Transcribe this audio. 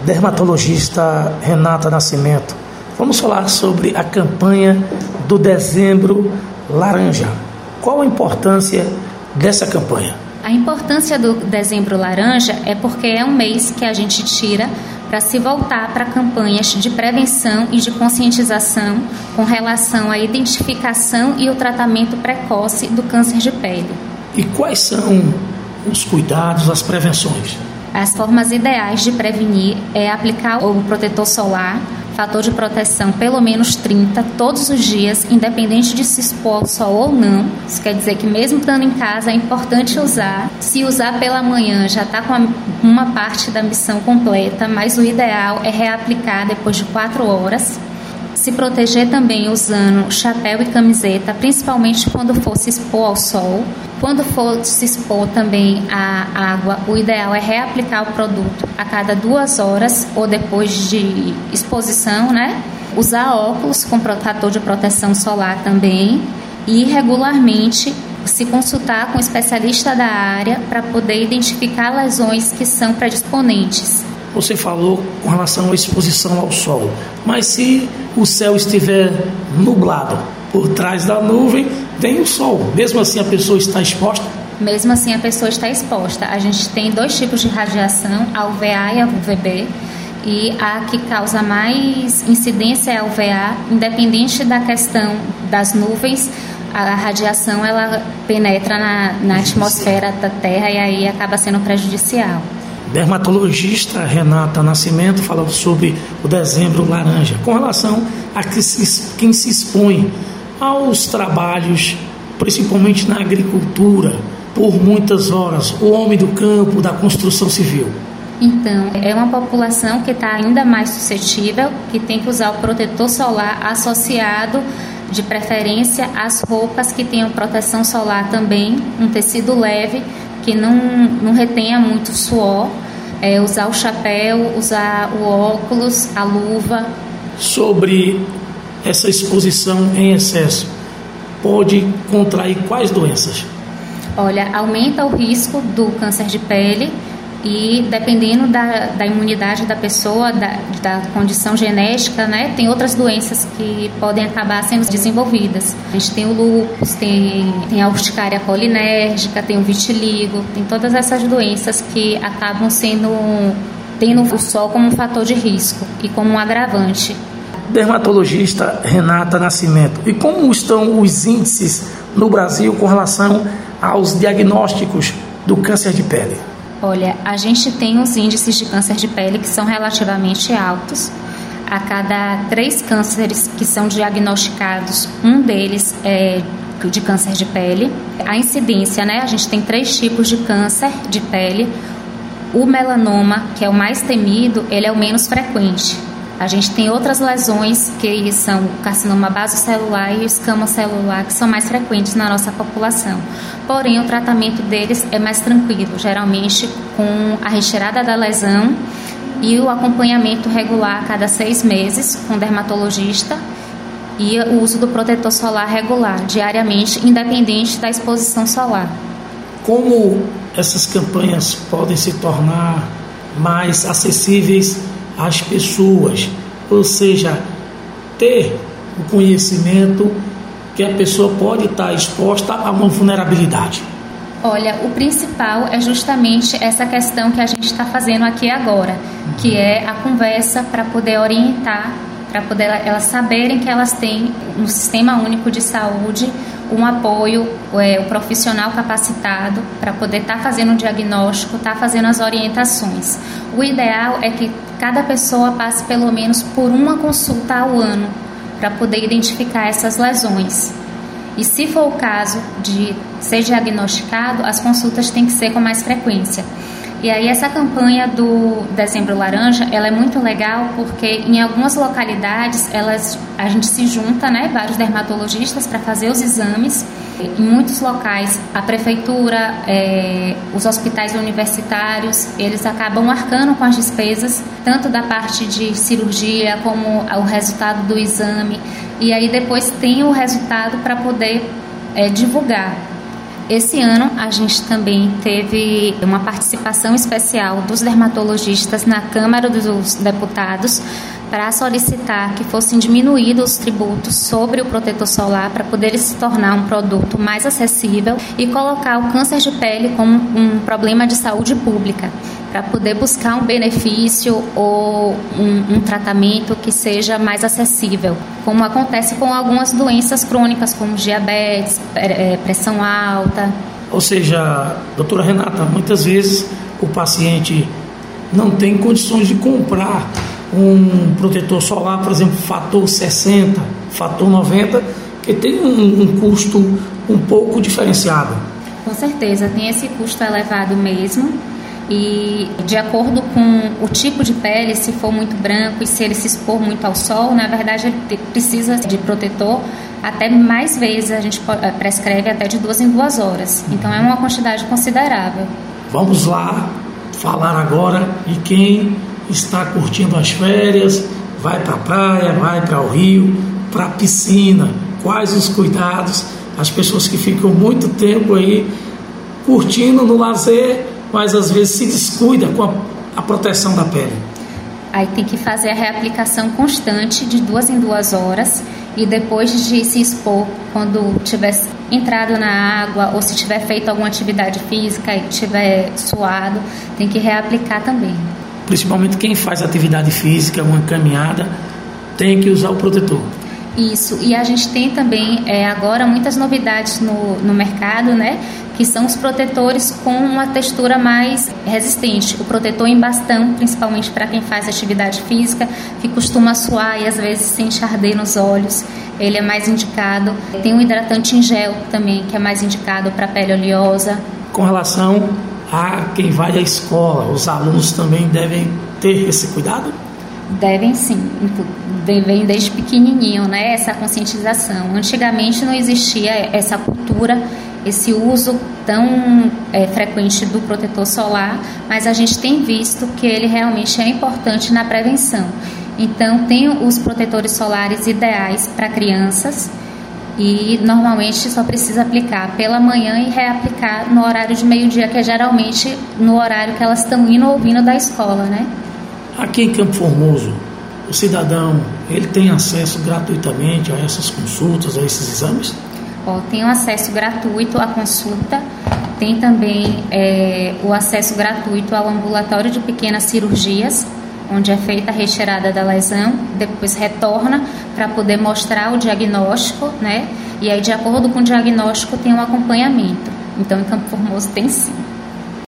Dermatologista Renata Nascimento, vamos falar sobre a campanha do Dezembro Laranja. Qual a importância dessa campanha? A importância do Dezembro Laranja é porque é um mês que a gente tira para se voltar para campanhas de prevenção e de conscientização com relação à identificação e o tratamento precoce do câncer de pele. E quais são os cuidados, as prevenções? As formas ideais de prevenir é aplicar o protetor solar, fator de proteção pelo menos 30 todos os dias, independente de se expor ao sol ou não. Isso quer dizer que mesmo estando em casa é importante usar. Se usar pela manhã já está com uma parte da missão completa, mas o ideal é reaplicar depois de 4 horas. Se proteger também usando chapéu e camiseta, principalmente quando for se expor ao sol. Quando for se expor também à água, o ideal é reaplicar o produto a cada 2 horas ou depois de exposição, né? Usar óculos com fator de proteção solar também e regularmente se consultar com um especialista da área para poder identificar lesões que são predisponentes. Você falou com relação à exposição ao sol, mas se o céu estiver nublado, por trás da nuvem vem o sol, mesmo assim a pessoa está exposta? Mesmo assim a pessoa está exposta. A gente tem 2 tipos de radiação, a UVA e a UVB, e a que causa mais incidência é a UVA, independente da questão das nuvens. A radiação ela penetra na atmosfera da Terra e aí acaba sendo prejudicial. Dermatologista Renata Nascimento falando sobre o Dezembro Laranja, com relação a quem se expõe aos trabalhos, principalmente na agricultura, por muitas horas, o homem do campo, da construção civil. Então, é uma população que está ainda mais suscetível, que tem que usar o protetor solar associado, de preferência, às roupas que tenham proteção solar também, um tecido leve, que não retenha muito suor, usar o chapéu, usar o óculos, a luva. Sobre essa exposição em excesso, pode contrair quais doenças? Olha, aumenta o risco do câncer de pele e dependendo da imunidade da pessoa, da condição genética, né, tem outras doenças que podem acabar sendo desenvolvidas. A gente tem o lúpus, tem a urticária colinérgica, tem o vitiligo, tem todas essas doenças que acabam tendo o sol como um fator de risco e como um agravante. Dermatologista Renata Nascimento, e como estão os índices no Brasil com relação aos diagnósticos do câncer de pele? Olha, a gente tem os índices de câncer de pele que são relativamente altos. A cada 3 cânceres que são diagnosticados, um deles é de câncer de pele. A incidência, né? A gente tem 3 tipos de câncer de pele. O melanoma, que é o mais temido, ele é o menos frequente. A gente tem outras lesões que são o carcinoma basocelular e o escamocelular, que são mais frequentes na nossa população. Porém, o tratamento deles é mais tranquilo, geralmente com a retirada da lesão e o acompanhamento regular a cada 6 meses com o dermatologista e o uso do protetor solar regular, diariamente, independente da exposição solar. Como essas campanhas podem se tornar mais acessíveis às pessoas, ou seja, ter o conhecimento que a pessoa pode estar exposta a uma vulnerabilidade? Olha, o principal é justamente essa questão que a gente está fazendo aqui agora, que é a conversa para poder orientar, para poder elas saberem que elas têm no Sistema Único de Saúde um apoio, o profissional capacitado para poder estar fazendo o diagnóstico, estar fazendo as orientações. O ideal é que cada pessoa passe pelo menos por uma consulta ao ano para poder identificar essas lesões. E se for o caso de ser diagnosticado, as consultas têm que ser com mais frequência. E aí essa campanha do Dezembro Laranja, ela é muito legal porque em algumas localidades a gente se junta, né, vários dermatologistas para fazer os exames. Em muitos locais a prefeitura, os hospitais universitários, eles acabam arcando com as despesas, tanto da parte de cirurgia como o resultado do exame. E aí depois tem o resultado para poder divulgar. Esse ano a gente também teve uma participação especial dos dermatologistas na Câmara dos Deputados para solicitar que fossem diminuídos os tributos sobre o protetor solar para poder se tornar um produto mais acessível e colocar o câncer de pele como um problema de saúde pública, para poder buscar um benefício ou um tratamento que seja mais acessível, como acontece com algumas doenças crônicas, como diabetes, pressão alta. Ou seja, doutora Renata, muitas vezes o paciente não tem condições de comprar um protetor solar, por exemplo, fator 60, fator 90, que tem um custo um pouco diferenciado. Com certeza, tem esse custo elevado mesmo. E de acordo com o tipo de pele, se for muito branco e se ele se expor muito ao sol, na verdade ele precisa de protetor até mais vezes, a gente prescreve até de 2 em 2 horas. Então é uma quantidade considerável. Vamos lá falar agora de quem está curtindo as férias, vai para a praia, vai para o rio, para a piscina. Quais os cuidados? As pessoas que ficam muito tempo aí curtindo no lazer, mas às vezes se descuida com a proteção da pele. Aí tem que fazer a reaplicação constante de 2 em 2 horas e depois de se expor, quando tiver entrado na água ou se tiver feito alguma atividade física e tiver suado, tem que reaplicar também. Principalmente quem faz atividade física, uma caminhada, tem que usar o protetor. Isso, e a gente tem também agora muitas novidades no mercado, né? Que são os protetores com uma textura mais resistente. O protetor em bastão, principalmente para quem faz atividade física, que costuma suar e às vezes sente arder nos olhos, ele é mais indicado. Tem um hidratante em gel também, que é mais indicado para pele oleosa. Com relação a quem vai à escola, os alunos também devem ter esse cuidado? Devem sim, vem desde pequenininho, né, essa conscientização. Antigamente não existia essa cultura, esse uso tão frequente do protetor solar, mas a gente tem visto que ele realmente é importante na prevenção. Então tem os protetores solares ideais para crianças e normalmente só precisa aplicar pela manhã e reaplicar no horário de meio-dia, que é geralmente no horário que elas estão indo ou vindo da escola, né? Aqui em Campo Formoso, o cidadão, ele tem acesso gratuitamente a essas consultas, a esses exames? Tem um acesso gratuito à consulta, tem também o acesso gratuito ao ambulatório de pequenas cirurgias, onde é feita a retirada da lesão, depois retorna para poder mostrar o diagnóstico, né? E aí, de acordo com o diagnóstico, tem um acompanhamento. Então, em Campo Formoso tem sim.